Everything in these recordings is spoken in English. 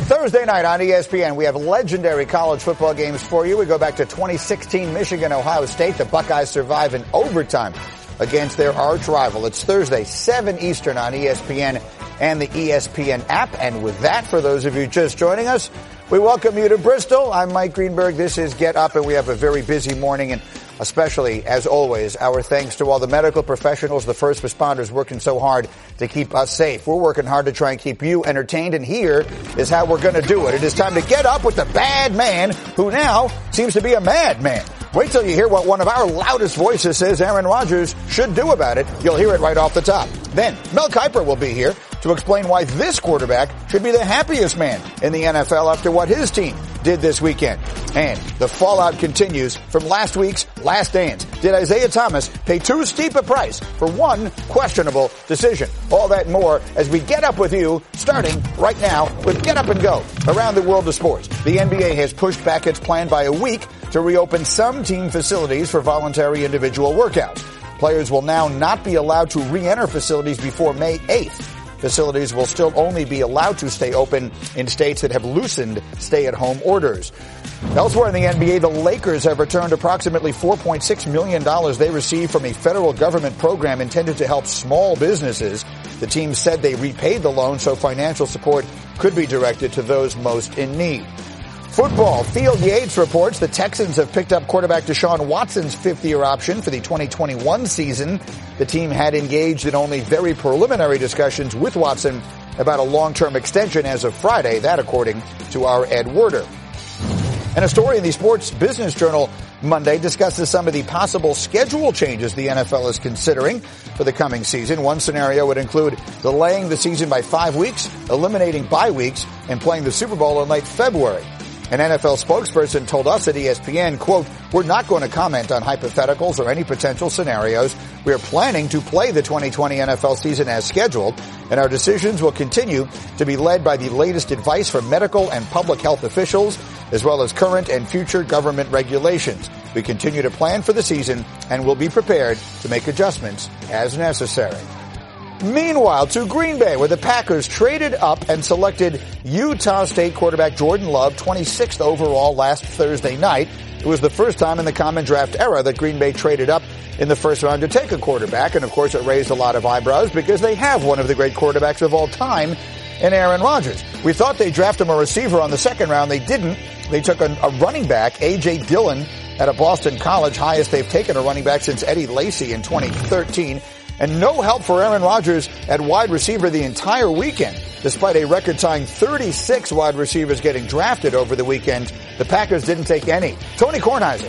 Thursday night on ESPN, we have legendary college football games for you. We go back to 2016 Michigan, Ohio State. The Buckeyes survive in overtime against their arch rival. It's Thursday, 7 Eastern on ESPN and the ESPN app. And with that, for those of you just joining us, we welcome you to Bristol. I'm Mike Greenberg. This is Get Up, and we have a very busy morning, and especially, as always, our thanks to all the medical professionals, the first responders working so hard to keep us safe. We're working hard to try and keep you entertained, and here is how we're going to do it. It is time to get up with the bad man who now seems to be a madman. Wait till you hear what one of our loudest voices says Aaron Rodgers should do about it. You'll hear it right off the top. Then, Mel Kiper will be here to explain why this quarterback should be the happiest man in the NFL after what his team did this weekend. And the fallout continues from last week's Last Dance. Did Isaiah Thomas pay too steep a price for one questionable decision? All that and more as we get up with you, starting right now with Get Up and Go around the world of sports. The NBA has pushed back its plan by a week to reopen some team facilities for voluntary individual workouts. Players will now not be allowed to re-enter facilities before May 8th. Facilities will still only be allowed to stay open in states that have loosened stay-at-home orders. Elsewhere in the NBA, the Lakers have returned approximately $4.6 million they received from a federal government program intended to help small businesses. The team said they repaid the loan, so financial support could be directed to those most in need. Football. Field Yates reports the Texans have picked up quarterback Deshaun Watson's fifth-year option for the 2021 season. The team had engaged in only very preliminary discussions with Watson about a long-term extension as of Friday, that according to our Ed Werder. And a story in the Sports Business Journal Monday discusses some of the possible schedule changes the NFL is considering for the coming season. One scenario would include delaying the season by 5 weeks, eliminating bye weeks, and playing the Super Bowl in late February. An NFL spokesperson told us at ESPN, quote, "We're not going to comment on hypotheticals or any potential scenarios. We are planning to play the 2020 NFL season as scheduled, and our decisions will continue to be led by the latest advice from medical and public health officials, as well as current and future government regulations. We continue to plan for the season and will be prepared to make adjustments as necessary." Meanwhile, to Green Bay, where the Packers traded up and selected Utah State quarterback Jordan Love, 26th overall last Thursday night. It was the first time in the common draft era that Green Bay traded up in the first round to take a quarterback. And, of course, it raised a lot of eyebrows because they have one of the great quarterbacks of all time in Aaron Rodgers. We thought they'd draft him a receiver on the second round. They didn't. They took a running back, A.J. Dillon, at a Boston college, highest they've taken a running back since Eddie Lacy in 2013. And no help for Aaron Rodgers at wide receiver the entire weekend. Despite a record-tying 36 wide receivers getting drafted over the weekend, the Packers didn't take any. Tony Kornheiser.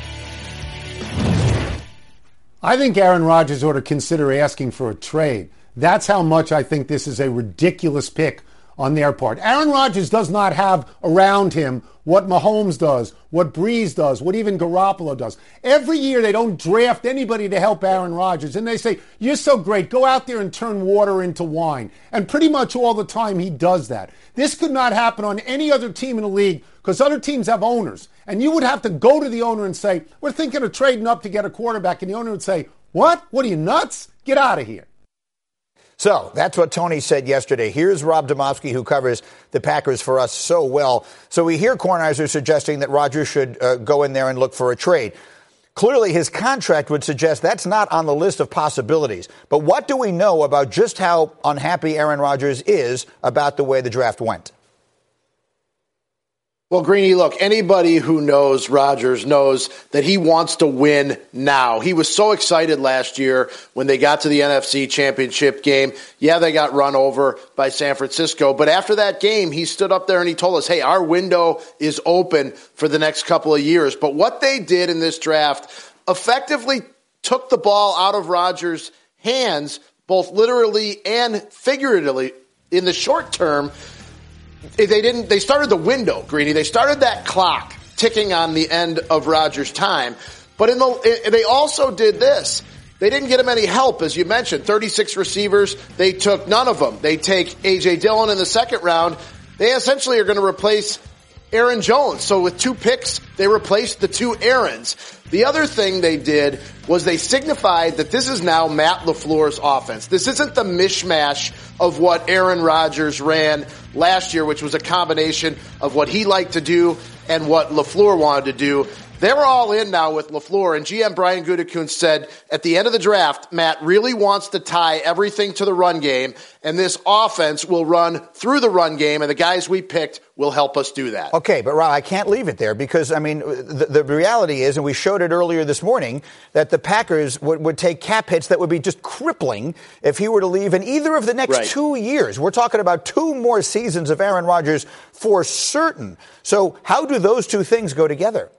I think Aaron Rodgers ought to consider asking for a trade. That's how much I think this is a ridiculous pick on their part. Aaron Rodgers does not have around him what Mahomes does, what Breeze does, what even Garoppolo does. Every year they don't draft anybody to help Aaron Rodgers, and they say, "You're so great, go out there and turn water into wine." And pretty much all the time he does that. This could not happen on any other team in the league because other teams have owners. And you would have to go to the owner and say, "We're thinking of trading up to get a quarterback." And the owner would say, "What? What are you, nuts? Get out of here." So that's what Tony said yesterday. Here's Rob Demovsky, who covers the Packers for us so well. So we hear Kornheiser suggesting that Rodgers should go in there and look for a trade. Clearly, his contract would suggest that's not on the list of possibilities. But what do we know about just how unhappy Aaron Rodgers is about the way the draft went? Well, Greeny, look, anybody who knows Rodgers knows that he wants to win now. He was so excited last year when they got to the NFC Championship game. Yeah, they got run over by San Francisco. But after that game, he stood up there and he told us, hey, our window is open for the next couple of years. But what they did in this draft effectively took the ball out of Rodgers' hands, both literally and figuratively, in the short term. They started the window, Greeny. They started that clock ticking on the end of Rodgers' time. But they also did this. They didn't get him any help, as you mentioned. 36 receivers. They took none of them. They take A.J. Dillon in the second round. They essentially are going to replace Aaron Jones. So with 2 picks, they replaced the 2 Aarons. The other thing they did was they signified that this is now Matt LaFleur's offense. This isn't the mishmash of what Aaron Rodgers ran last year, which was a combination of what he liked to do and what LaFleur wanted to do. They were all in now with LaFleur, and GM Brian Gutekunst said at the end of the draft, Matt really wants to tie everything to the run game, and this offense will run through the run game, and the guys we picked will help us do that. Okay, but Rob, I can't leave it there because, I mean, the reality is, and we showed it earlier this morning, that the Packers would take cap hits that would be just crippling if he were to leave in either of the next 2 years. We're talking about 2 more seasons of Aaron Rodgers for certain. So how do those 2 things go together?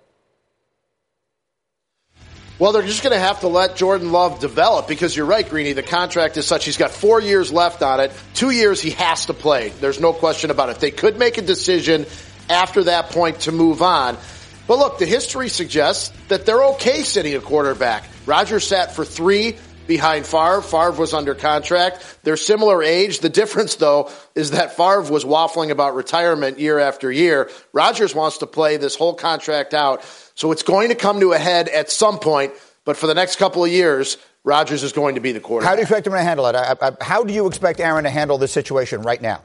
Well, they're just going to have to let Jordan Love develop because you're right, Greeny. The contract is such he's got 4 years left on it. 2 years he has to play. There's no question about it. They could make a decision after that point to move on. But look, the history suggests that they're okay sitting a quarterback. Rodgers sat for 3 behind Favre. Favre was under contract. They're similar age. The difference, though, is that Favre was waffling about retirement year after year. Rodgers wants to play this whole contract out. So it's going to come to a head at some point, but for the next couple of years, Rodgers is going to be the quarterback. How do you expect him to handle it? How do you expect Aaron to handle this situation right now?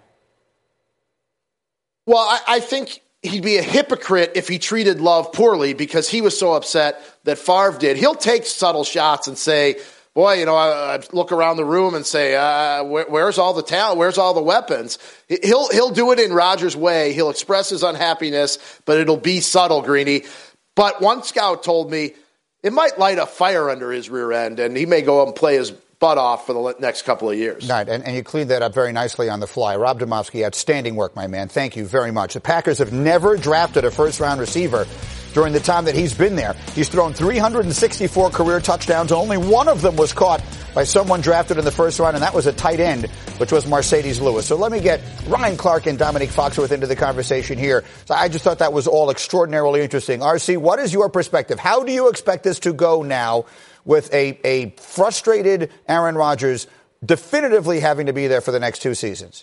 Well, I think he'd be a hypocrite if he treated Love poorly because he was so upset that Favre did. He'll take subtle shots and say, boy, you know, I look around the room and say, where's all the talent? Where's all the weapons? He'll do it in Rodgers' way. He'll express his unhappiness, but it'll be subtle, Greeny. But one scout told me it might light a fire under his rear end, and he may go up and play his butt off for the next couple of years. Right, and you cleaned that up very nicely on the fly. Rob Demovsky, outstanding work, my man. Thank you very much. The Packers have never drafted a first-round receiver during the time that he's been there. He's thrown 364 career touchdowns. Only one of them was caught by someone drafted in the first round, and that was a tight end, which was Mercedes Lewis. So let me get Ryan Clark and Dominique Foxworth into the conversation here. So I just thought that was all extraordinarily interesting. RC, what is your perspective? How do you expect this to go now with a frustrated Aaron Rodgers definitively having to be there for the next 2 seasons?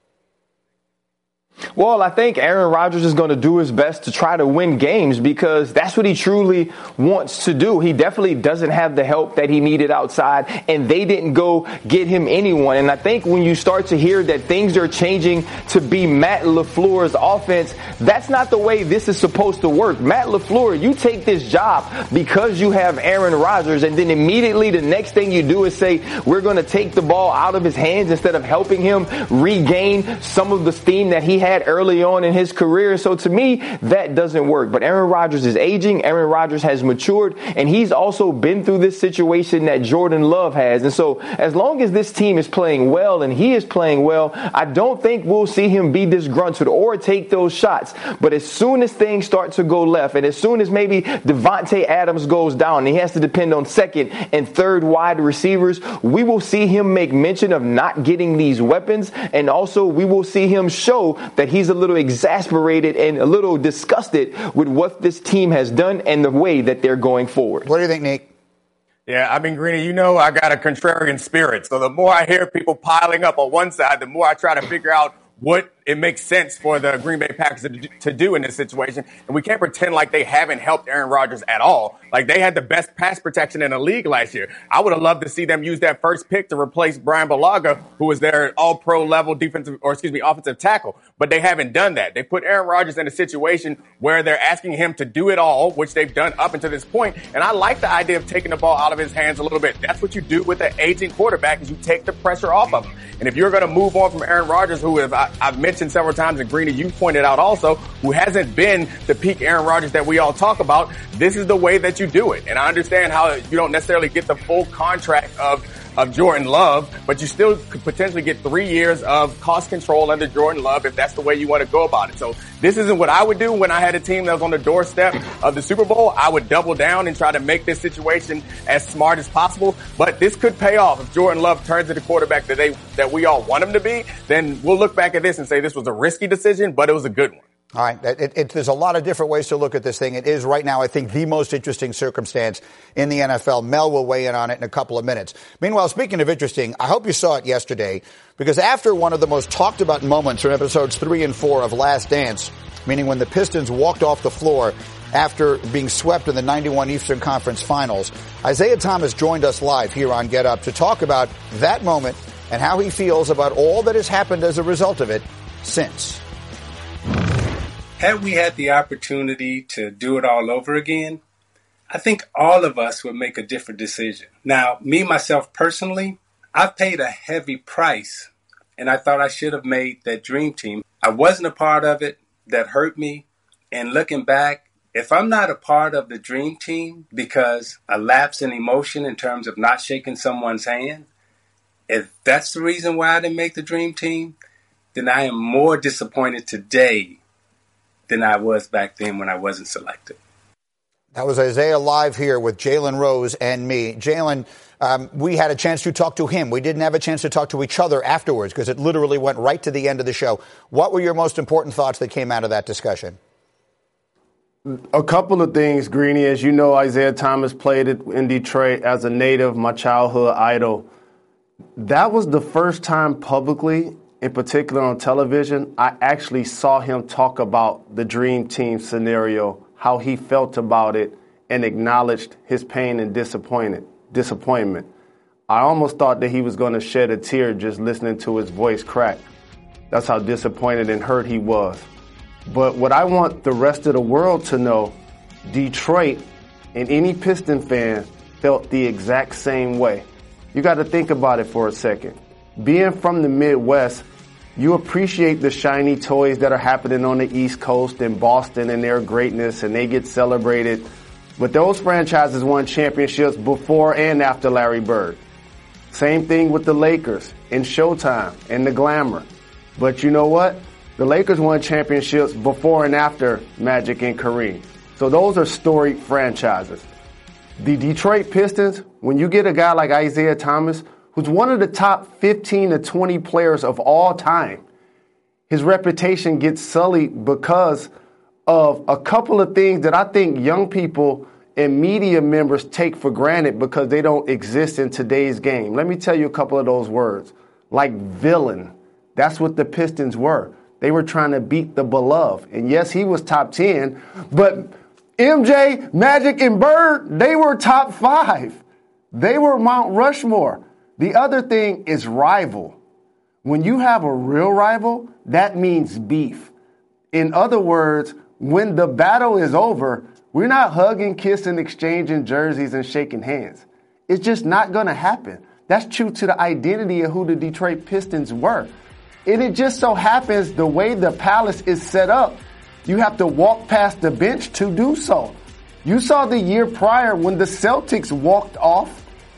Well, I think Aaron Rodgers is going to do his best to try to win games because that's what he truly wants to do. He definitely doesn't have the help that he needed outside, and they didn't go get him anyone. And I think when you start to hear that things are changing to be Matt LaFleur's offense, that's not the way this is supposed to work. Matt LaFleur, you take this job because you have Aaron Rodgers, and then immediately the next thing you do is say, we're going to take the ball out of his hands instead of helping him regain some of the steam that he had early on in his career. So to me, that doesn't work. But Aaron Rodgers is aging. Aaron Rodgers has matured, and he's also been through this situation that Jordan Love has. And so as long as this team is playing well and he is playing well, I don't think we'll see him be disgruntled or take those shots. But as soon as things start to go left, and as soon as maybe Devontae Adams goes down and he has to depend on second and third wide receivers, we will see him make mention of not getting these weapons. And also we will see him show that he's a little exasperated and a little disgusted with what this team has done and the way that they're going forward. What do you think, Nick? Yeah, I mean, Greeny, you know I got a contrarian spirit. So the more I hear people piling up on one side, the more I try to figure out what it makes sense for the Green Bay Packers to do in this situation. And we can't pretend like they haven't helped Aaron Rodgers at all. Like, they had the best pass protection in the league last year. I would have loved to see them use that first pick to replace Brian Bulaga, who was their all-pro level offensive tackle. But they haven't done that. They put Aaron Rodgers in a situation where they're asking him to do it all, which they've done up until this point. And I like the idea of taking the ball out of his hands a little bit. That's what you do with an aging quarterback, is you take the pressure off of him. And if you're going to move on from Aaron Rodgers, who I've mentioned several times, and Greeny, you pointed out also, who hasn't been the peak Aaron Rodgers that we all talk about, this is the way that you do it. And I understand how you don't necessarily get the full contract of Jordan Love, but you still could potentially get 3 years of cost control under Jordan Love if that's the way you want to go about it. So this isn't what I would do when I had a team that was on the doorstep of the Super Bowl. I would double down and try to make this situation as smart as possible. But this could pay off. If Jordan Love turns into the quarterback that we all want him to be, then we'll look back at this and say this was a risky decision, but it was a good one. All right. There's a lot of different ways to look at this thing. It is right now, I think, the most interesting circumstance in the NFL. Mel will weigh in on it in a couple of minutes. Meanwhile, speaking of interesting, I hope you saw it yesterday, because after one of the most talked about moments from episodes 3 and 4 of Last Dance, meaning when the Pistons walked off the floor after being swept in the 91 Eastern Conference Finals. Isaiah Thomas joined us live here on Get Up to talk about that moment and how he feels about all that has happened as a result of it since. Had we had the opportunity to do it all over again, I think all of us would make a different decision. Now, me, myself personally, I've paid a heavy price, and I thought I should have made that dream team. I wasn't a part of it. That hurt me. And looking back, if I'm not a part of the dream team because a lapse in emotion in terms of not shaking someone's hand, if that's the reason why I didn't make the dream team, then I am more disappointed today than I was back then when I wasn't selected. That was Isaiah live here with Jalen Rose and me. Jalen, we had a chance to talk to him. We didn't have a chance to talk to each other afterwards because it literally went right to the end of the show. What were your most important thoughts that came out of that discussion? A couple of things, Greeny. As you know, Isaiah Thomas played in Detroit as a native, my childhood idol. That was the first time publicly, in particular on television, I actually saw him talk about the dream team scenario, how he felt about it, and acknowledged his pain and disappointment. I almost thought that he was going to shed a tear just listening to his voice crack. That's how disappointed and hurt he was. But what I want the rest of the world to know, Detroit and any Piston fan felt the exact same way. You got to think about it for a second. Being from the Midwest, you appreciate the shiny toys that are happening on the East Coast and Boston and their greatness, and they get celebrated. But those franchises won championships before and after Larry Bird. Same thing with the Lakers and Showtime and the glamour. But you know what? The Lakers won championships before and after Magic and Kareem. So those are storied franchises. The Detroit Pistons, when you get a guy like Isaiah Thomas, who's one of the top 15 to 20 players of all time, his reputation gets sullied because of a couple of things that I think young people and media members take for granted because they don't exist in today's game. Let me tell you a couple of those words. Like villain. That's what the Pistons were. They were trying to beat the beloved. And yes, he was top 10, but MJ, Magic, and Bird, they were top 5. They were Mount Rushmore. The other thing is rival. When you have a real rival, that means beef. In other words, when the battle is over, we're not hugging, kissing, exchanging jerseys, and shaking hands. It's just not going to happen. That's true to the identity of who the Detroit Pistons were. And it just so happens the way the Palace is set up, you have to walk past the bench to do so. You saw the year prior when the Celtics walked off.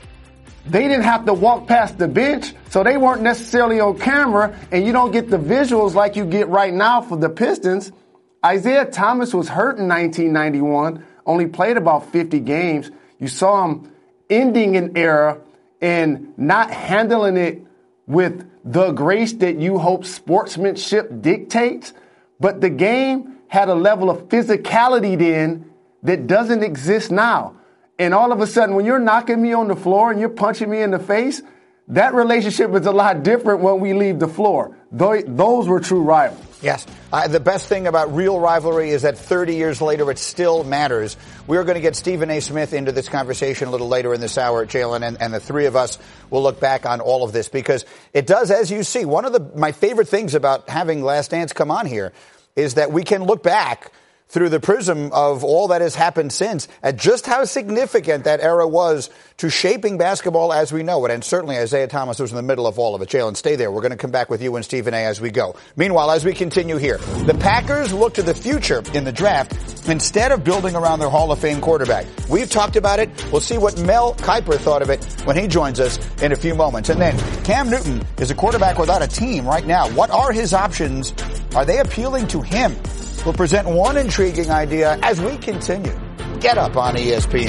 They didn't have to walk past the bench, so they weren't necessarily on camera, and you don't get the visuals like you get right now for the Pistons. Isaiah Thomas was hurt in 1991, only played about 50 games. You saw him ending an era and not handling it with the grace that you hope sportsmanship dictates. But the game had a level of physicality then that doesn't exist now. And all of a sudden, when you're knocking me on the floor and you're punching me in the face, that relationship is a lot different when we leave the floor. Those were true rivals. Yes. The best thing about real rivalry is that 30 years later, it still matters. We're going to get Stephen A. Smith into this conversation a little later in this hour, Jalen, and the three of us will look back on all of this because it does, as you see, one of my favorite things about having Last Dance come on here is that we can look back through the prism of all that has happened since at just how significant that era was to shaping basketball as we know it. And certainly Isaiah Thomas was in the middle of all of it. Jalen, stay there. We're going to come back with you and Stephen A. as we go. Meanwhile, as we continue here, the Packers look to the future in the draft instead of building around their Hall of Fame quarterback. We've talked about it. We'll see what Mel Kiper thought of it when he joins us in a few moments. And then Cam Newton is a quarterback without a team right now. What are his options? Are they appealing to him? We'll present one intriguing idea as we continue. Get Up on ESPN.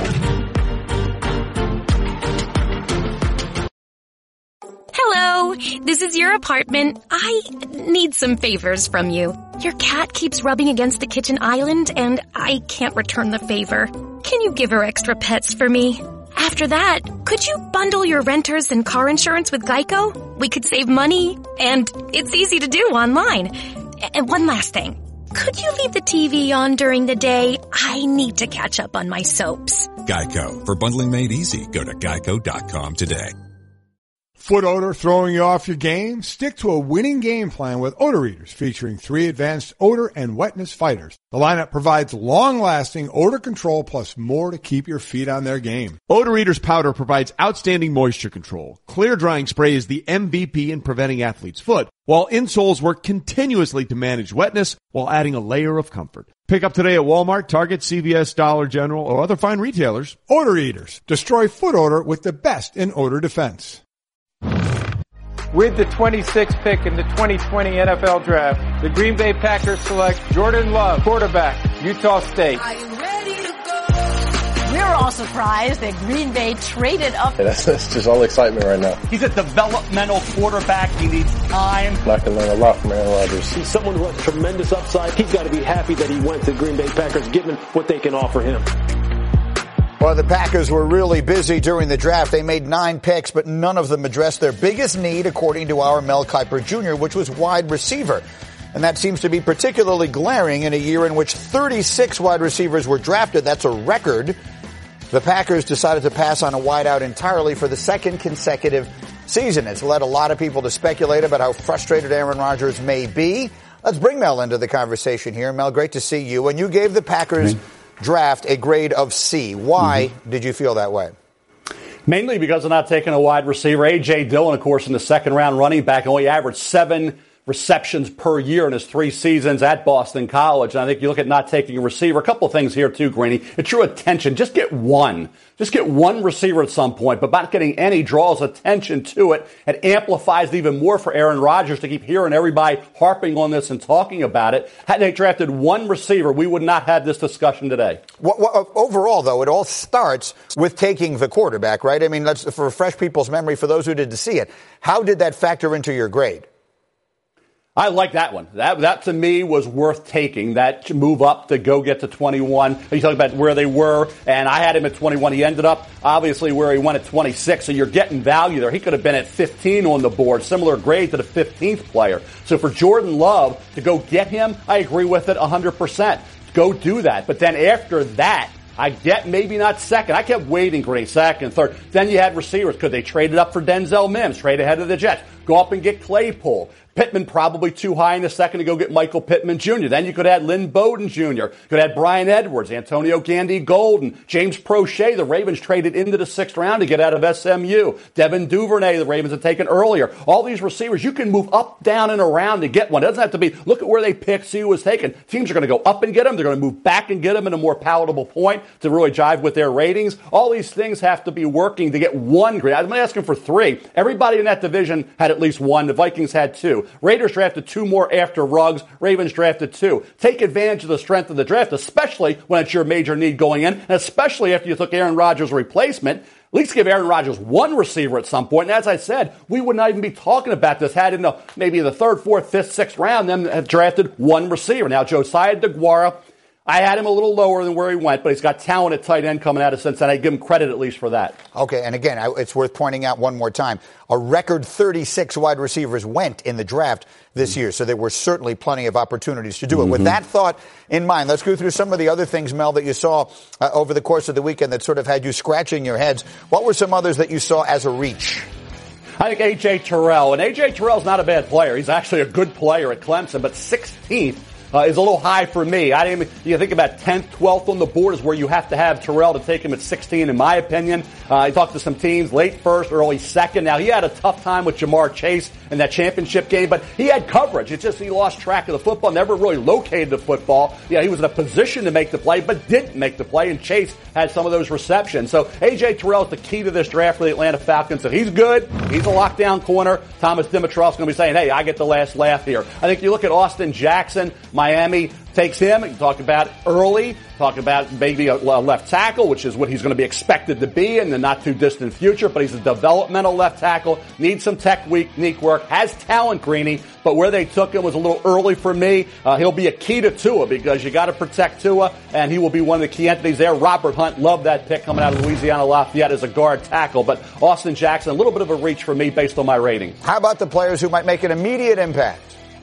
Hello, this is your apartment. I need some favors from you. Your cat keeps rubbing against the kitchen island and I can't return the favor. Can you give her extra pets for me? After that, could you bundle your renters and car insurance with Geico? We could save money and it's easy to do online. And one last thing. Could you leave the TV on during the day? I need to catch up on my soaps. Geico. For bundling made easy, go to geico.com today. Foot odor throwing you off your game? Stick to a winning game plan with Odor Eaters, featuring 3 advanced odor and wetness fighters. The lineup provides long-lasting odor control plus more to keep your feet on their game. Odor Eaters powder provides outstanding moisture control. Clear drying spray is the MVP in preventing athlete's foot, while insoles work continuously to manage wetness while adding a layer of comfort. Pick up today at Walmart, Target, CVS, Dollar General, or other fine retailers. Odor Eaters. Destroy foot odor with the best in odor defense. With the 26th pick in the 2020 NFL Draft, the Green Bay Packers select Jordan Love, quarterback, Utah State. We're all surprised that Green Bay traded up. That's just all excitement right now. He's a developmental quarterback. He needs time. I can learn a lot from Aaron Rodgers. He's someone who has tremendous upside. He's got to be happy that he went to Green Bay Packers, given what they can offer him. Well, the Packers were really busy during the draft. They made 9 picks, but none of them addressed their biggest need, according to our Mel Kiper Jr., which was wide receiver. And that seems to be particularly glaring in a year in which 36 wide receivers were drafted. That's a record. The Packers decided to pass on a wideout entirely for the second consecutive season. It's led a lot of people to speculate about how frustrated Aaron Rodgers may be. Let's bring Mel into the conversation here. Mel, great to see you. And you gave the Packers draft a grade of C. Why did you feel that way? Mainly because of not taking a wide receiver. A.J. Dillon, of course, in the second round running back, only averaged 7 receptions per year in his 3 seasons at Boston College. And I think you look at not taking a receiver. A couple of things here, too, Greeny. It drew attention. Just get one. Just get one receiver at some point, but not getting any draws attention to it. It amplifies it even more for Aaron Rodgers to keep hearing everybody harping on this and talking about it. Had they drafted one receiver, we would not have this discussion today. Well, overall, though, it all starts with taking the quarterback, right? I mean, let's for refresh people's memory, for those who didn't see it, how did that factor into your grade? I like that one. That to me was worth taking. That move up to go get to 21. You talk about where they were, and I had him at 21. He ended up obviously where he went at 26. So you're getting value there. He could have been at 15 on the board, similar grade to the 15th player. So for Jordan Love to go get him, I agree with it 100%. Go do that. But then after that, I get maybe not second. I kept waiting for a second, third. Then you had receivers. Could they trade it up for Denzel Mims? Trade ahead of the Jets. Go up and get Claypool. Pittman probably too high in the second to go get Michael Pittman Jr. Then you could add Lynn Bowden Jr. Could add Brian Edwards, Antonio Gandy Golden, James Prochet. The Ravens traded into the 6th round to get out of SMU. Devin Duvernay, the Ravens had taken earlier. All these receivers, you can move up, down, and around to get one. It doesn't have to be, look at where they picked, see who was taken. Teams are going to go up and get them. They're going to move back and get them at a more palatable point to really jive with their ratings. All these things have to be working to get one grade. I'm not asking for 3. Everybody in that division had at least 1. The Vikings had 2. Raiders drafted 2 more after Ruggs. Ravens drafted 2. Take advantage of the strength of the draft, especially when it's your major need going in, and especially after you took Aaron Rodgers' replacement. At least give Aaron Rodgers one receiver at some point. And as I said, we would not even be talking about this had in maybe the 3rd, 4th, 5th, 6th round, them had drafted one receiver. Now, Josiah DeGuara, I had him a little lower than where he went, but he's got talent at tight end coming out of Cincinnati. I give him credit at least for that. Okay, and again, it's worth pointing out one more time. A record 36 wide receivers went in the draft this year, so there were certainly plenty of opportunities to do it. With that thought in mind, let's go through some of the other things, Mel, that you saw over the course of the weekend that sort of had you scratching your heads. What were some others that you saw as a reach? I think A.J. Terrell. And A.J. Terrell's not a bad player. He's actually a good player at Clemson, but 16th is a little high for me. You think about 10th, 12th on the board is where you have to have Terrell to take him at 16, in my opinion. I talked to some teams, late first, early second. Now, he had a tough time with Jamar Chase in that championship game, but he had coverage. It's just he lost track of the football, never really located the football. Yeah, he was in a position to make the play, but didn't make the play, and Chase had some of those receptions. So A.J. Terrell is the key to this draft for the Atlanta Falcons. So he's good. He's a lockdown corner. Thomas Dimitroff's going to be saying, hey, I get the last laugh here. I think you look at Austin Jackson, Miami takes him. You talk about early, talk about maybe a left tackle, which is what he's going to be expected to be in the not too distant future, but he's a developmental left tackle, needs some technique work, has talent, Greeny, but where they took him was a little early for me. He'll be a key to Tua because you got to protect Tua, and he will be one of the key entities there. Robert Hunt, loved that pick coming out of Louisiana Lafayette as a guard tackle, but Austin Jackson, a little bit of a reach for me based on my rating. How about the players who might make an immediate impact?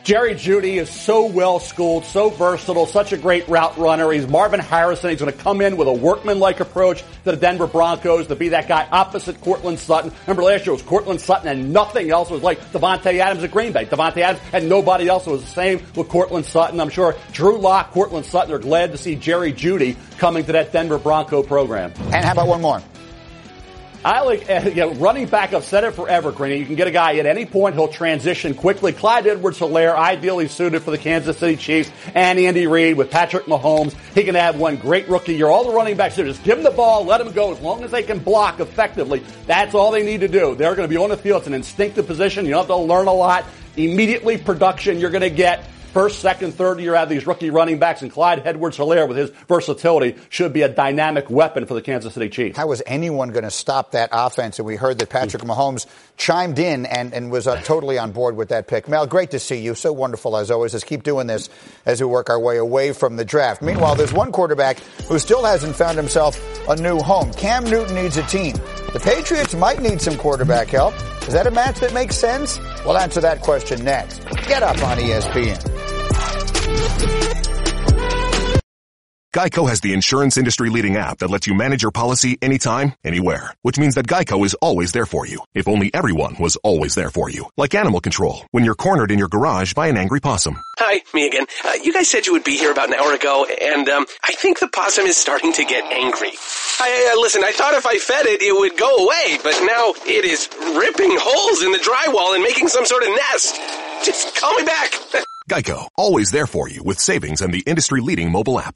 Jerry Jeudy is so well schooled, so versatile, such a great route runner. He's Marvin Harrison. He's going to come in with a workman-like approach to the Denver Broncos to be that guy opposite Courtland Sutton. Remember last year it was Courtland Sutton and nothing else was like Davante Adams at Green Bay. Davante Adams and nobody else. It was the same with Courtland Sutton. I'm sure Drew Lock, Courtland Sutton are glad to see Jerry Jeudy coming to that Denver Bronco program. And how about one more? I like running back. I've said it forever, Greeny. You can get a guy at any point. He'll transition quickly. Clyde Edwards-Helaire, ideally suited for the Kansas City Chiefs and Andy Reid with Patrick Mahomes. He can have one great rookie year. All the running backs do, just give him the ball, let him go. As long as they can block effectively, that's all they need to do. They're going to be on the field. It's an instinctive position. You don't have to learn a lot. Immediately production you're going to get. First, second, third year out of these rookie running backs, and Clyde Edwards-Helaire with his versatility should be a dynamic weapon for the Kansas City Chiefs. How was anyone going to stop that offense? And we heard that Patrick Mahomes chimed in and was totally on board with that pick. Mel, great to see you. So wonderful as always. Let's keep doing this as we work our way away from the draft. Meanwhile, there's one quarterback who still hasn't found himself a new home. Cam Newton needs a team. The Patriots might need some quarterback help. Is that a match that makes sense? We'll answer that question next. Get Up on ESPN. Geico has the insurance industry-leading app that lets you manage your policy anytime, anywhere. Which means that Geico is always there for you. If only everyone was always there for you. Like animal control, when you're cornered in your garage by an angry possum. Hi, me again. You guys said you would be here about an hour ago, and I think the possum is starting to get angry. Listen, I thought if I fed it, it would go away, but now it is ripping holes in the drywall and making some sort of nest. Just call me back. Geico, always there for you with savings and the industry-leading mobile app.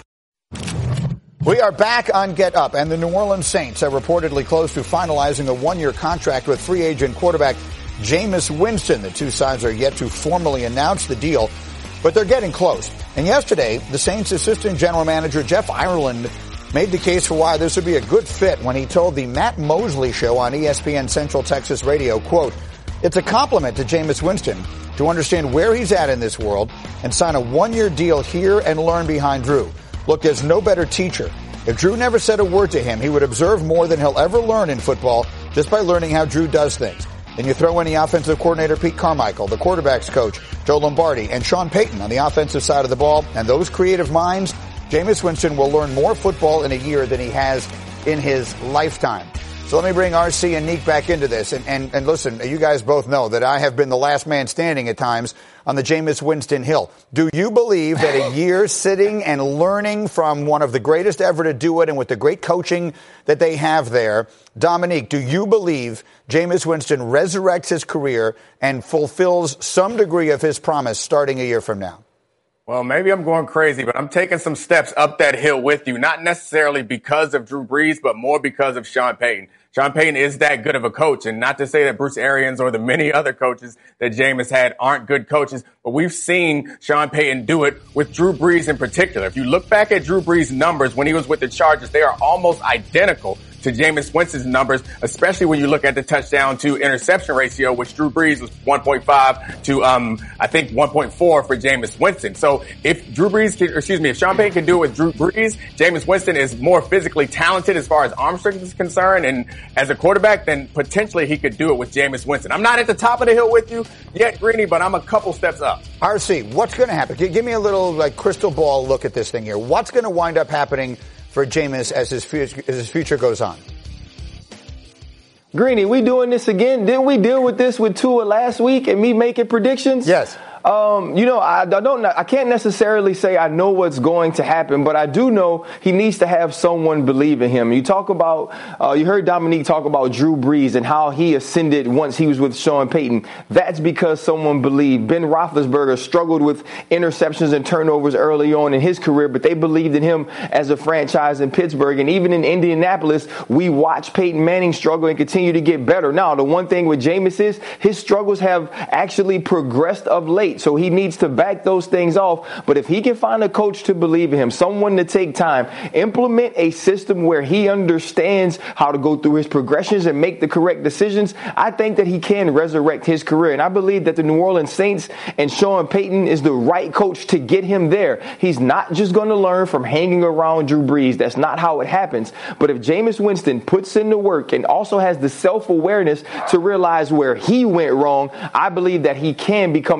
We are back on Get Up, and the New Orleans Saints are reportedly close to finalizing a one-year contract with free agent quarterback Jameis Winston. The two sides are yet to formally announce the deal, but they're getting close. And yesterday, the Saints assistant general manager Jeff Ireland made the case for why this would be a good fit when he told the Matt Mosley Show on ESPN Central Texas Radio, quote, "It's a compliment to Jameis Winston to understand where he's at in this world and sign a one-year deal here and learn behind Drew. Look, there's no better teacher. If Drew never said a word to him, he would observe more than he'll ever learn in football just by learning how Drew does things. Then you throw in the offensive coordinator Pete Carmichael, the quarterback's coach Joe Lombardi, and Sean Payton on the offensive side of the ball, and those creative minds, Jameis Winston will learn more football in a year than he has in his lifetime." So let me bring RC and Neek back into this. And listen, you guys both know that I have been the last man standing at times on the Jameis Winston hill. Do you believe that a year sitting and learning from one of the greatest ever to do it and with the great coaching that they have there, Dominique, do you believe Jameis Winston resurrects his career and fulfills some degree of his promise starting a year from now? Well, maybe I'm going crazy, but I'm taking some steps up that hill with you, not necessarily because of Drew Brees, but more because of Sean Payton. Sean Payton is that good of a coach, and not to say that Bruce Arians or the many other coaches that Jameis had aren't good coaches, but we've seen Sean Payton do it with Drew Brees in particular. If you look back at Drew Brees' numbers when he was with the Chargers, they are almost identical to Jameis Winston's numbers, especially when you look at the touchdown to interception ratio, which Drew Brees was 1.5 to, I think 1.4 for Jameis Winston. So if if Sean Payton can do it with Drew Brees, Jameis Winston is more physically talented as far as arm strength is concerned. And as a quarterback, then potentially he could do it with Jameis Winston. I'm not at the top of the hill with you yet, Greeny, but I'm a couple steps up. RC, what's going to happen? Give me a little crystal ball look at this thing here. What's going to wind up happening for Jameis as his future goes on? Greeny, we doing this again? Didn't we deal with this with Tua last week and me making predictions? Yes. I can't necessarily say I know what's going to happen, but I do know he needs to have someone believe in him. You talk about, you heard Dominique talk about Drew Brees and how he ascended once he was with Sean Payton. That's because someone believed. Ben Roethlisberger struggled with interceptions and turnovers early on in his career, but they believed in him as a franchise in Pittsburgh. And even in Indianapolis, we watched Peyton Manning struggle and continue to get better. Now, the one thing with Jameis is his struggles have actually progressed of late. So he needs to back those things off. But if he can find a coach to believe in him, someone to take time, implement a system where he understands how to go through his progressions and make the correct decisions, I think that he can resurrect his career. And I believe that the New Orleans Saints and Sean Payton is the right coach to get him there. He's not just going to learn from hanging around Drew Brees. That's not how it happens. But if Jameis Winston puts in the work and also has the self-awareness to realize where he went wrong, I believe that he can become a great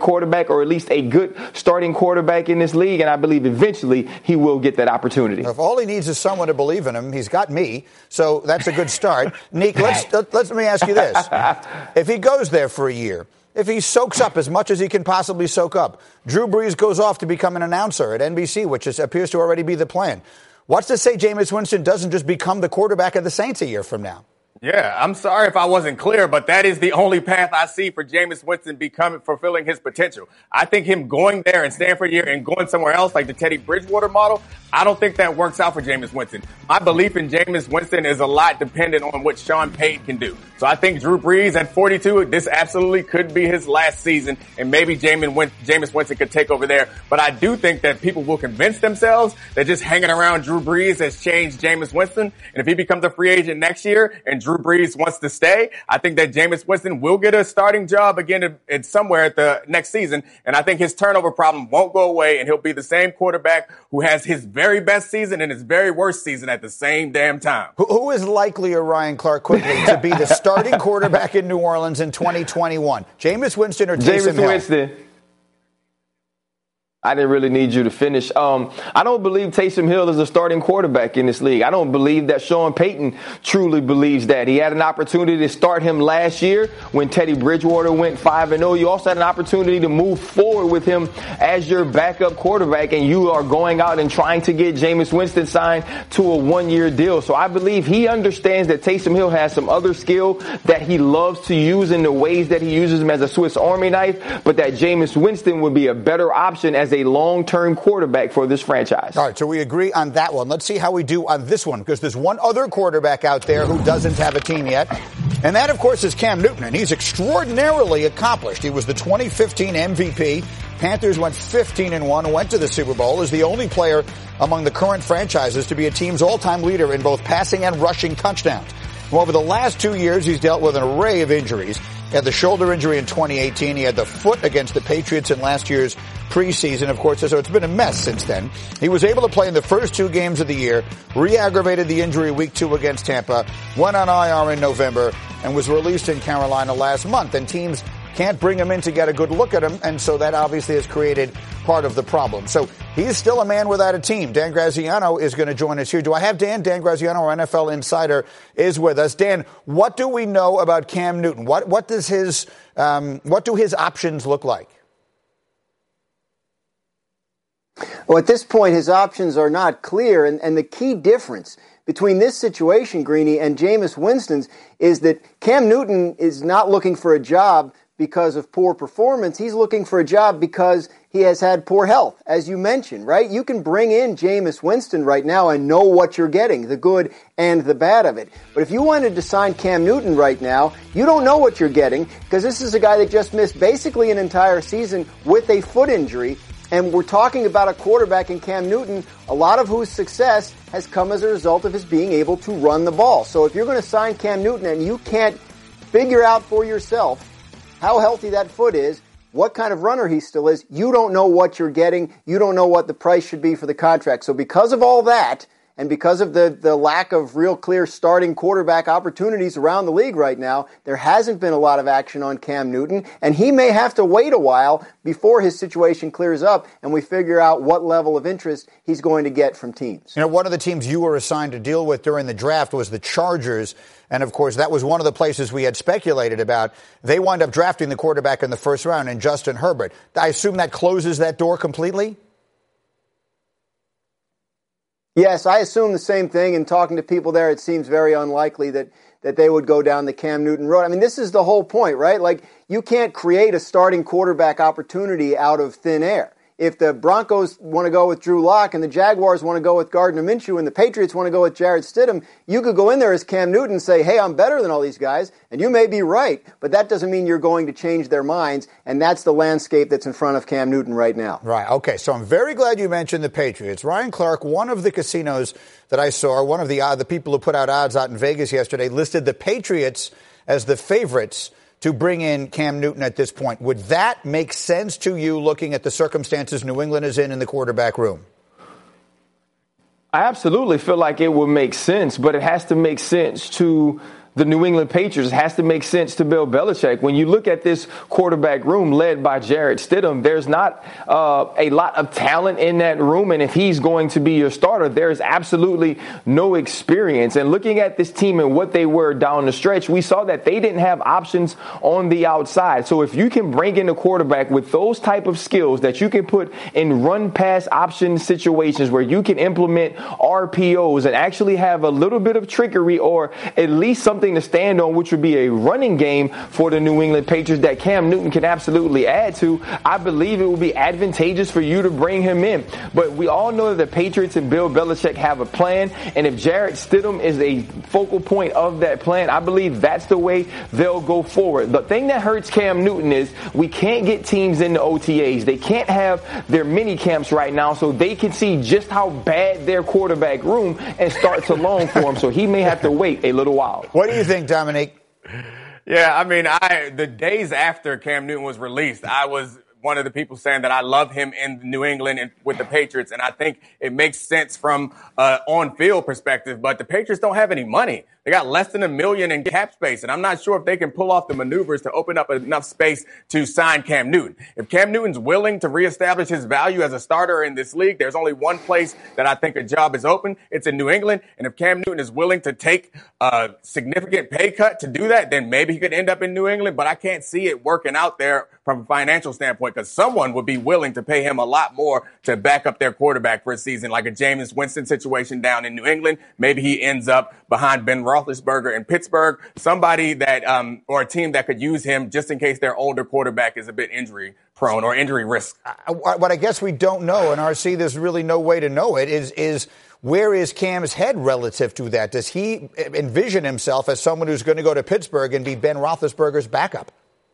quarterback or at least a good starting quarterback in this league, and I believe eventually he will get that opportunity. If all he needs is someone to believe in him, he's got me, so that's a good start. Neek, let me ask you this. If he goes there for a year, if he soaks up as much as he can possibly soak up, Drew Brees goes off to become an announcer at NBC, which appears to already be the plan. What's to say Jameis Winston doesn't just become the quarterback of the Saints a year from now? Yeah, I'm sorry if I wasn't clear, but that is the only path I see for Jameis Winston fulfilling his potential. I think him going there and staying for a year and going somewhere else like the Teddy Bridgewater model, I don't think that works out for Jameis Winston. My belief in Jameis Winston is a lot dependent on what Sean Payton can do. So I think Drew Brees at 42, this absolutely could be his last season, and maybe Jameis Winston could take over there. But I do think that people will convince themselves that just hanging around Drew Brees has changed Jameis Winston. And if he becomes a free agent next year and Drew Brees wants to stay, I think that Jameis Winston will get a starting job again at somewhere at the next season. And I think his turnover problem won't go away, and he'll be the same quarterback who has his very best season and his very worst season at the same damn time. Who is likelier, Ryan Clark, quickly, to be the starting quarterback in New Orleans in 2021? Jameis Winston or Taysom Hill? Jameis Winston. I didn't really need you to finish. I don't believe Taysom Hill is a starting quarterback in this league. I don't believe that Sean Payton truly believes that. He had an opportunity to start him last year when Teddy Bridgewater went 5-0. You also had an opportunity to move forward with him as your backup quarterback, and you are going out and trying to get Jameis Winston signed to a one-year deal. So I believe he understands that Taysom Hill has some other skill that he loves to use in the ways that he uses him as a Swiss Army knife, but that Jameis Winston would be a better option as a long-term quarterback for this franchise. All right, so we agree on that one. Let's see how we do on this one, because there's one other quarterback out there who doesn't have a team yet, and that, of course, is Cam Newton, and he's extraordinarily accomplished. He was the 2015 MVP. Panthers went 15-1, went to the Super Bowl, is the only player among the current franchises to be a team's all-time leader in both passing and rushing touchdowns. Well, over the last 2 years, he's dealt with an array of injuries. He had the shoulder injury in 2018. He had the foot against the Patriots in last year's preseason, of course, so it's been a mess since then. He was able to play in the first 2 games of the year, re-aggravated the injury week 2 against Tampa, went on IR in November, and was released in Carolina last month. And teams can't bring him in to get a good look at him, and so that obviously has created part of the problem. So he's still a man without a team. Dan Graziano is going to join us here. Do I have Dan? Dan Graziano, our NFL insider, is with us. Dan, what do we know about Cam Newton? What do his options look like? Well, at this point, his options are not clear, and the key difference between this situation, Greeny, and Jameis Winston's is that Cam Newton is not looking for a job because of poor performance. He's looking for a job because he has had poor health, as you mentioned, right? You can bring in Jameis Winston right now and know what you're getting, the good and the bad of it. But if you wanted to sign Cam Newton right now, you don't know what you're getting, because this is a guy that just missed basically an entire season with a foot injury. And we're talking about a quarterback in Cam Newton, a lot of whose success has come as a result of his being able to run the ball. So if you're going to sign Cam Newton and you can't figure out for yourself how healthy that foot is, what kind of runner he still is, you don't know what you're getting. You don't know what the price should be for the contract. So because of all that, and because of the lack of real clear starting quarterback opportunities around the league right now, there hasn't been a lot of action on Cam Newton, and he may have to wait a while before his situation clears up and we figure out what level of interest he's going to get from teams. You know, one of the teams you were assigned to deal with during the draft was the Chargers, and of course that was one of the places we had speculated about. They wound up drafting the quarterback in the first round in Justin Herbert. I assume that closes that door completely? Yes, I assume the same thing. And talking to people there, it seems very unlikely that they would go down the Cam Newton road. I mean, this is the whole point, right? Like, you can't create a starting quarterback opportunity out of thin air. If the Broncos want to go with Drew Lock and the Jaguars want to go with Gardner Minshew and the Patriots want to go with Jarrett Stidham, you could go in there as Cam Newton and say, hey, I'm better than all these guys, and you may be right, but that doesn't mean you're going to change their minds, and that's the landscape that's in front of Cam Newton right now. Right, okay, so I'm very glad you mentioned the Patriots. Ryan Clark, one of the casinos that I saw, one of the people who put out odds out in Vegas yesterday, listed the Patriots as the favorites to bring in Cam Newton at this point. Would that make sense to you, looking at the circumstances New England is in the quarterback room? I absolutely feel like it would make sense, but it has to make sense to the New England Patriots has to make sense to Bill Belichick. When you look at this quarterback room led by Jarrett Stidham, there's not a lot of talent in that room. And if he's going to be your starter, there's absolutely no experience. And looking at this team and what they were down the stretch, we saw that they didn't have options on the outside. So if you can bring in a quarterback with those type of skills that you can put in run pass option situations where you can implement RPOs and actually have a little bit of trickery or at least something to stand on, which would be a running game for the New England Patriots that Cam Newton can absolutely add to, I believe it will be advantageous for you to bring him in. But we all know that the Patriots and Bill Belichick have a plan, and if Jarrett Stidham is a focal point of that plan, I believe that's the way they'll go forward. The thing that hurts Cam Newton is we can't get teams into OTAs. They can't have their mini camps right now so they can see just how bad their quarterback room and start to loan for him. So he may have to wait a little while. What do you think, Dominique? Yeah, I mean, the days after Cam Newton was released, I was one of the people saying that I love him in New England and with the Patriots, and I think it makes sense from on-field perspective, but the Patriots don't have any money. They got less than $1 million in cap space, and I'm not sure if they can pull off the maneuvers to open up enough space to sign Cam Newton. If Cam Newton's willing to reestablish his value as a starter in this league, there's only one place that I think a job is open. It's in New England, and if Cam Newton is willing to take a significant pay cut to do that, then maybe he could end up in New England, but I can't see it working out there from a financial standpoint because someone would be willing to pay him a lot more to back up their quarterback for a season, like a Jameis Winston situation down in New England. Maybe he ends up behind Ben Roethlisberger in Pittsburgh, somebody that, or a team that could use him just in case their older quarterback is a bit injury prone or injury risk. What I guess we don't know, and RC, there's really no way to know it, is where is Cam's head relative to that? Does he envision himself as someone who's going to go to Pittsburgh and be Ben Roethlisberger's backup?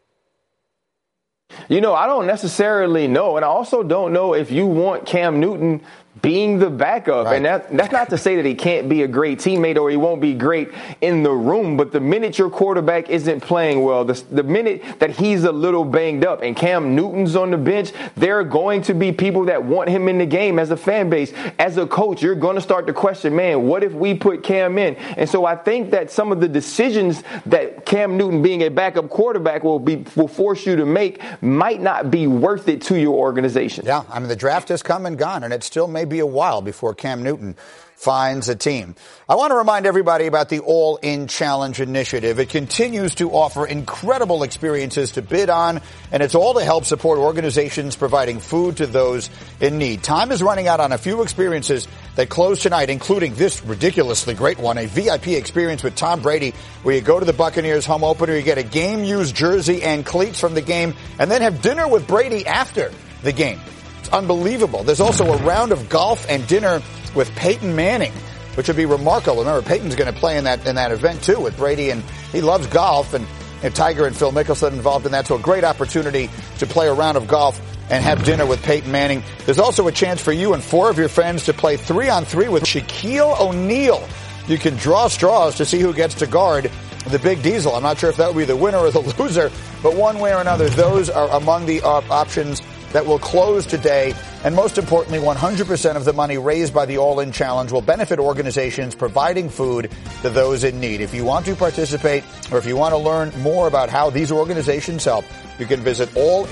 You know, I don't necessarily know, and I also don't know if you want Cam Newton being the backup. Right. And that's not to say that he can't be a great teammate or he won't be great in the room, but the minute your quarterback isn't playing well, the minute that he's a little banged up and Cam Newton's on the bench, there are going to be people that want him in the game as a fan base. As a coach, you're going to start to question, man, what if we put Cam in? And so I think that some of the decisions that Cam Newton being a backup quarterback will force you to make might not be worth it to your organization. Yeah, I mean, the draft has come and gone, and it still may be a while before Cam Newton finds a team. I want to remind everybody about the All-In Challenge initiative. It continues to offer incredible experiences to bid on, and it's all to help support organizations providing food to those in need. Time is running out on a few experiences that close tonight, including this ridiculously great one, a VIP experience with Tom Brady, where you go to the Buccaneers home opener, you get a game-used jersey and cleats from the game, and then have dinner with Brady after the game. It's unbelievable. There's also a round of golf and dinner with Peyton Manning, which would be remarkable. Remember, Peyton's going to play in that event too with Brady, and he loves golf, and Tiger and Phil Mickelson involved in that. So a great opportunity to play a round of golf and have dinner with Peyton Manning. There's also a chance for you and 4 of your friends to play 3-on-3 with Shaquille O'Neal. You can draw straws to see who gets to guard the Big Diesel. I'm not sure if that will be the winner or the loser, but one way or another, those are among the options that will close today. And most importantly, 100% of the money raised by the All-In Challenge will benefit organizations providing food to those in need. If you want to participate or if you want to learn more about how these organizations help, you can visit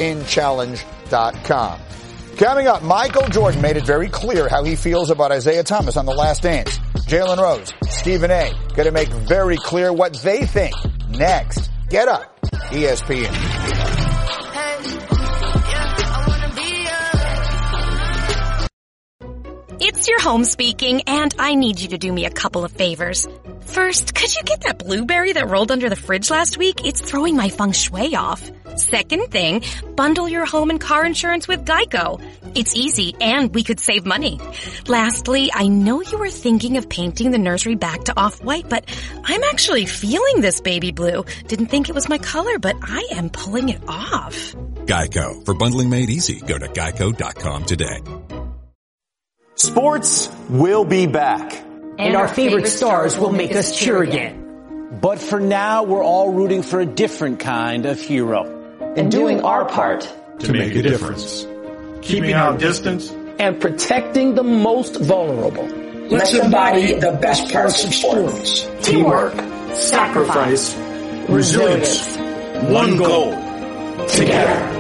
allinchallenge.com. Coming up, Michael Jordan made it very clear how he feels about Isaiah Thomas on The Last Dance. Jalen Rose, Stephen A. going to make very clear what they think. Next, Get Up, ESPN. It's your home speaking, and I need you to do me a couple of favors. First, could you get that blueberry that rolled under the fridge last week? It's throwing my feng shui off. Second thing, bundle your home and car insurance with Geico. It's easy, and we could save money. Lastly, I know you were thinking of painting the nursery back to off-white, but I'm actually feeling this baby blue. Didn't think it was my color, but I am pulling it off. Geico. For bundling made easy, go to geico.com today. Sports will be back. And our favorite stars will make us cheer again. But for now, we're all rooting for a different kind of hero. And doing our part to make a difference. Keeping our distance. And protecting the most vulnerable. Let's embody the best parts of sports. Teamwork, sacrifice, resilience. One goal. Together.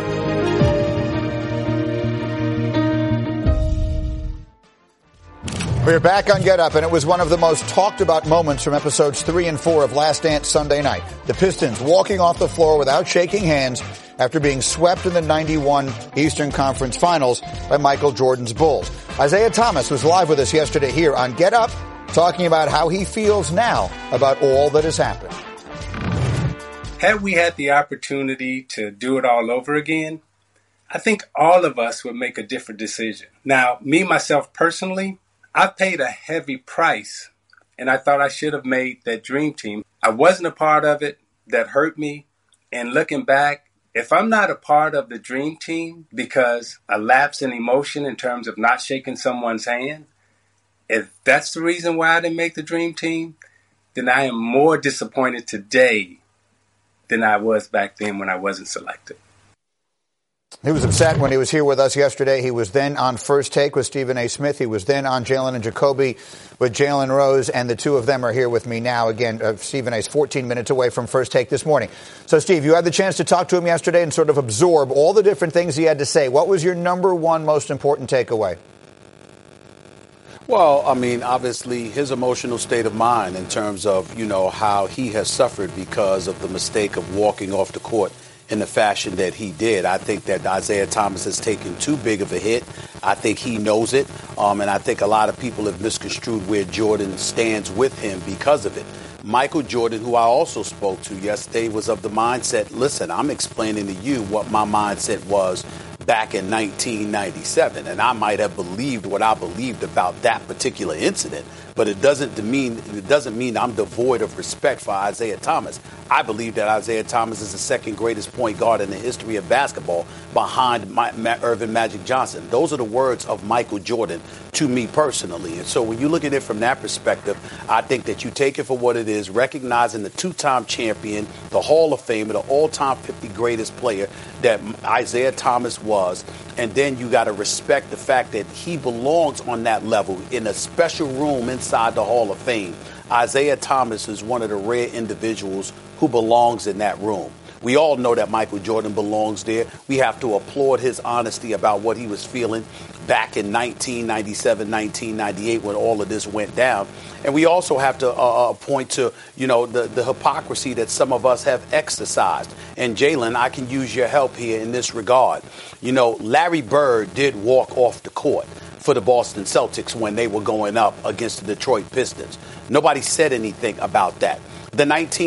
We're back on Get Up, and it was one of the most talked about moments from episodes 3 and 4 of Last Dance Sunday night. The Pistons walking off the floor without shaking hands after being swept in the 91 Eastern Conference Finals by Michael Jordan's Bulls. Isaiah Thomas was live with us yesterday here on Get Up, talking about how he feels now about all that has happened. Had we had the opportunity to do it all over again, I think all of us would make a different decision. Now, me, myself personally, I paid a heavy price, and I thought I should have made that dream team. I wasn't a part of it. That hurt me. And looking back, if I'm not a part of the dream team because a lapse in emotion in terms of not shaking someone's hand, if that's the reason why I didn't make the dream team, then I am more disappointed today than I was back then when I wasn't selected. He was upset when he was here with us yesterday. He was then on First Take with Stephen A. Smith. He was then on Jalen and Jacoby with Jalen Rose, and the two of them are here with me now. Again, Stephen A. is 14 minutes away from First Take this morning. So, Steve, you had the chance to talk to him yesterday and sort of absorb all the different things he had to say. What was your number one most important takeaway? Well, I mean, obviously his emotional state of mind in terms of, how he has suffered because of the mistake of walking off the court in the fashion that he did. I think that Isaiah Thomas has taken too big of a hit. I think he knows it. And I think a lot of people have misconstrued where Jordan stands with him because of it. Michael Jordan, who I also spoke to yesterday, was of the mindset, listen, I'm explaining to you what my mindset was back in 1997. And I might have believed what I believed about that particular incident. But it doesn't mean I'm devoid of respect for Isaiah Thomas. I believe that Isaiah Thomas is the second greatest point guard in the history of basketball behind Earvin Magic Johnson. Those are the words of Michael Jordan to me personally. And so when you look at it from that perspective, I think that you take it for what it is, recognizing the two-time champion, the Hall of Famer, the all-time 50 greatest player that Isaiah Thomas was. And then you got to respect the fact that he belongs on that level in a special room inside the Hall of Fame. Isaiah Thomas is one of the rare individuals who belongs in that room. We all know that Michael Jordan belongs there. We have to applaud his honesty about what he was feeling back in 1997, 1998 when all of this went down. And we also have to point to, the hypocrisy that some of us have exercised. And Jalen, I can use your help here in this regard. Larry Bird did walk off the court for the Boston Celtics when they were going up against the Detroit Pistons. Nobody said anything about that. The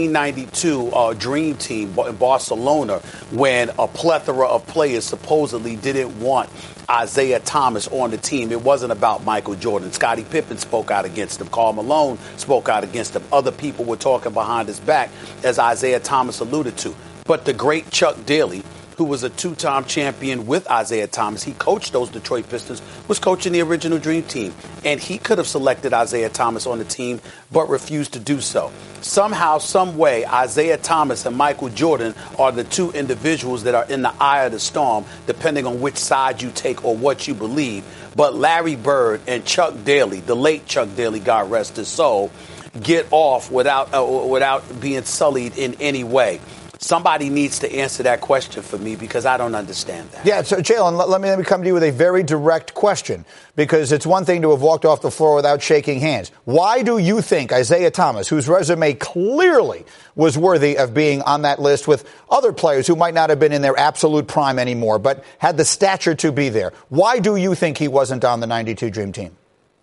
1992 Dream Team in Barcelona, when a plethora of players supposedly didn't want Isaiah Thomas on the team. It wasn't about Michael Jordan. Scottie Pippen spoke out against him. Karl Malone spoke out against him. Other people were talking behind his back, as Isaiah Thomas alluded to. But the great Chuck Daly, who was a two-time champion with Isaiah Thomas, he coached those Detroit Pistons, was coaching the original Dream Team. And he could have selected Isaiah Thomas on the team, but refused to do so. Somehow, some way, Isaiah Thomas and Michael Jordan are the two individuals that are in the eye of the storm, depending on which side you take or what you believe. But Larry Bird and Chuck Daly, the late Chuck Daly, God rest his soul, get off without being sullied in any way. Somebody needs to answer that question for me because I don't understand that. Yeah, so Jalen, let me come to you with a very direct question, because it's one thing to have walked off the floor without shaking hands. Why do you think Isaiah Thomas, whose resume clearly was worthy of being on that list with other players who might not have been in their absolute prime anymore, but had the stature to be there, why do you think he wasn't on the 92 Dream Team?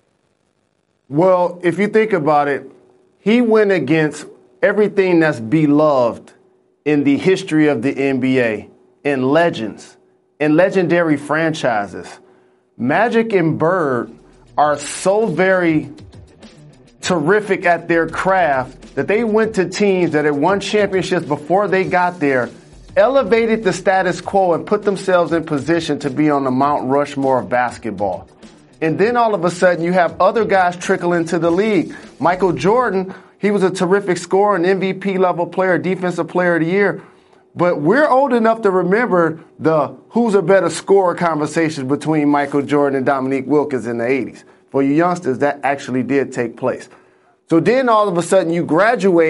Well, if you think about it, he went against everything that's beloved in the history of the NBA, in legends, in legendary franchises. Magic and Bird are so very terrific at their craft that they went to teams that had won championships before they got there, elevated the status quo, and put themselves in position to be on the Mount Rushmore of basketball. And then all of a sudden you have other guys trickle into the league. Michael Jordan, he was a terrific scorer, an MVP level player, defensive player of the year. But we're old enough to remember the who's a better scorer conversation between Michael Jordan and Dominique Wilkins in the 80s. For you youngsters, that actually did take place. So then all of a sudden you graduate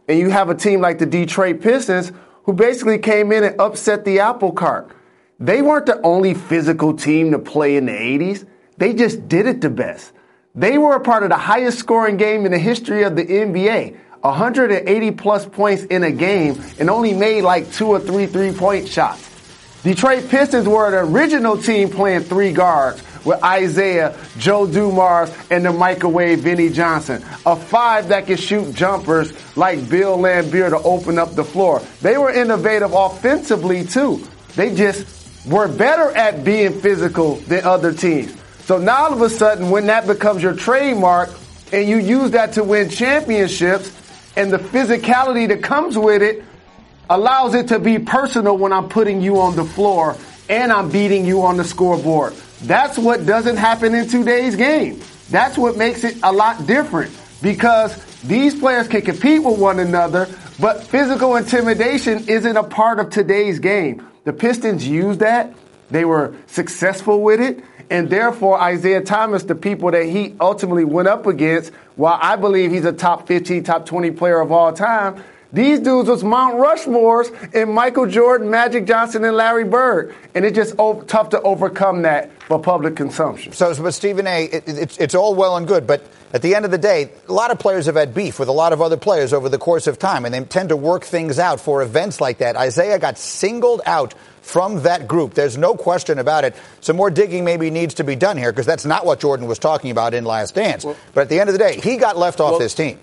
and you have a team like the Detroit Pistons who basically came in and upset the apple cart. They weren't the only physical team to play in the 80s. They just did it the best. They were a part of the highest scoring game in the history of the NBA. 180 plus points in a game and only made like 2 or 3 3-point shots. Detroit Pistons were the original team playing 3 guards with Isaiah, Joe Dumars, and the microwave Vinnie Johnson. A 5 that could shoot jumpers like Bill Laimbeer to open up the floor. They were innovative offensively too. They just were better at being physical than other teams. So now all of a sudden, when that becomes your trademark and you use that to win championships, and the physicality that comes with it allows it to be personal when I'm putting you on the floor and I'm beating you on the scoreboard. That's what doesn't happen in today's game. That's what makes it a lot different, because these players can compete with one another, but physical intimidation isn't a part of today's game. The Pistons used that. They were successful with it. And therefore, Isaiah Thomas, the people that he ultimately went up against, while I believe he's a top 15, top 20 player of all time, these dudes was Mount Rushmores and Michael Jordan, Magic Johnson, and Larry Bird. And it's just tough to overcome that for public consumption. But Stephen A., it's all well and good, but at the end of the day, a lot of players have had beef with a lot of other players over the course of time, and they tend to work things out for events like that. Isaiah got singled out from that group. There's no question about it. Some more digging maybe needs to be done here, because that's not what Jordan was talking about in Last Dance. But at the end of the day, he got left off this team.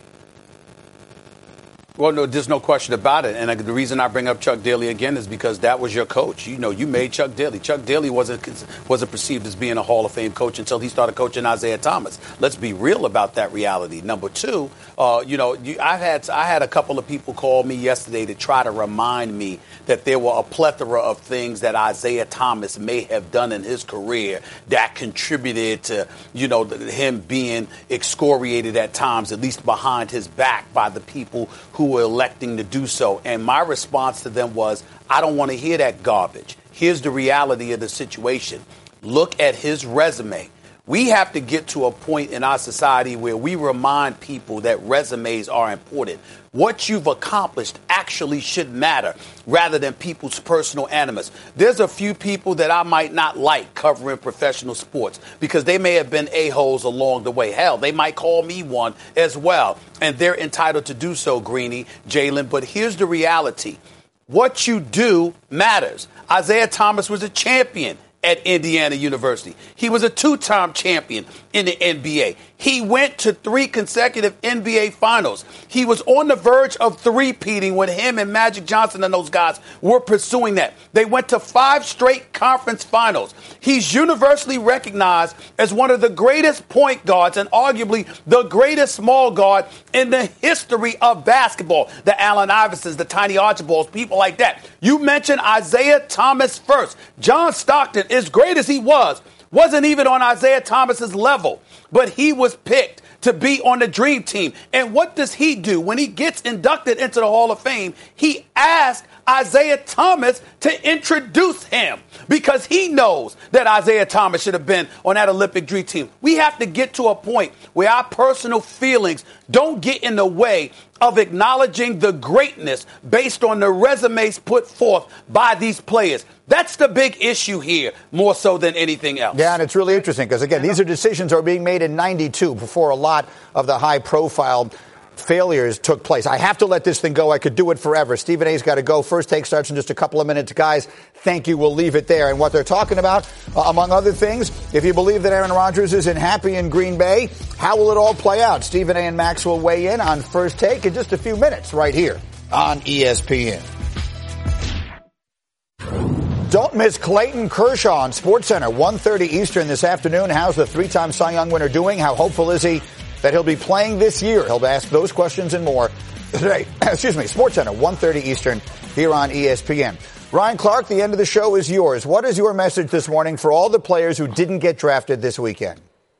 Well, no, there's no question about it. And the reason I bring up Chuck Daly again is because that was your coach. You know, you made Chuck Daly. Chuck Daly wasn't perceived as being a Hall of Fame coach until he started coaching Isaiah Thomas. Let's be real about that reality. Number two, I had a couple of people call me yesterday to try to remind me that there were a plethora of things that Isaiah Thomas may have done in his career that contributed to, him being excoriated at times, at least behind his back, by the people who were electing to do so. And my response to them was, I don't want to hear that garbage. Here's the reality of the situation. Look at his resume. We have to get to a point in our society where we remind people that resumes are important. What you've accomplished actually should matter rather than people's personal animus. There's a few people that I might not like covering professional sports because they may have been a-holes along the way. Hell, they might call me one as well, and they're entitled to do so, Greeny, Jalen. But here's the reality. What you do matters. Isaiah Thomas was a champion at Indiana University. He was a 2-time champion in the NBA. He went to 3 consecutive NBA finals. He was on the verge of three-peating when him and Magic Johnson and those guys were pursuing that. They went to 5 straight conference finals. He's universally recognized as one of the greatest point guards and arguably the greatest small guard in the history of basketball. The Allen Iversons, the Tiny Archibalds, people like that. You mentioned Isaiah Thomas first. John Stockton, as great as he wasn't even on Isaiah Thomas's level, but he was picked to be on the dream team. And what does he do? When he gets inducted into the Hall of Fame, he asked Isaiah Thomas to introduce him because he knows that Isaiah Thomas should have been on that Olympic dream team. We have to get to a point where our personal feelings don't get in the way of acknowledging the greatness based on the resumes put forth by these players. That's the big issue here, more so than anything else. Yeah, and it's really interesting because, again, these are decisions that were being made in 92 before a lot of the high-profile failures took place. I have to let this thing go. I could do it forever. Stephen A's got to go. First Take starts in just a couple of minutes. Guys, thank you. We'll leave it there. And what they're talking about, among other things, if you believe that Aaron Rodgers isn't happy in Green Bay, how will it all play out? Stephen A and Max will weigh in on First Take in just a few minutes right here on ESPN. Don't miss Clayton Kershaw on SportsCenter, 1:30 Eastern this afternoon. How's the 3-time Cy Young winner doing? How hopeful is he that he'll be playing this year? He'll ask those questions and more today. SportsCenter, 1:30 Eastern here on ESPN. Ryan Clark, the end of the show is yours. What is your message this morning for all the players who didn't get drafted this weekend?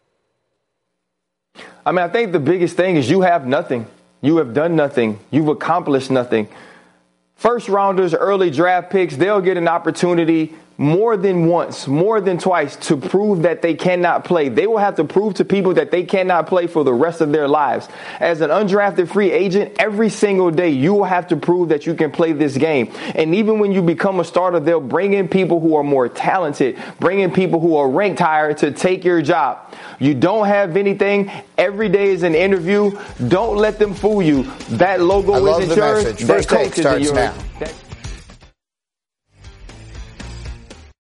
I think the biggest thing is you have nothing. You have done nothing. You've accomplished nothing. First rounders, early draft picks, they'll get an opportunity more than once, more than twice to prove that they cannot play. They will have to prove to people that they cannot play for the rest of their lives. As an undrafted free agent, every single day you will have to prove that you can play this game. And even when you become a starter, they'll bring in people who are more talented, bring in people who are ranked higher to take your job. You don't have anything. Every day is an interview. Don't let them fool you. That logo isn't yours. First Take starts now.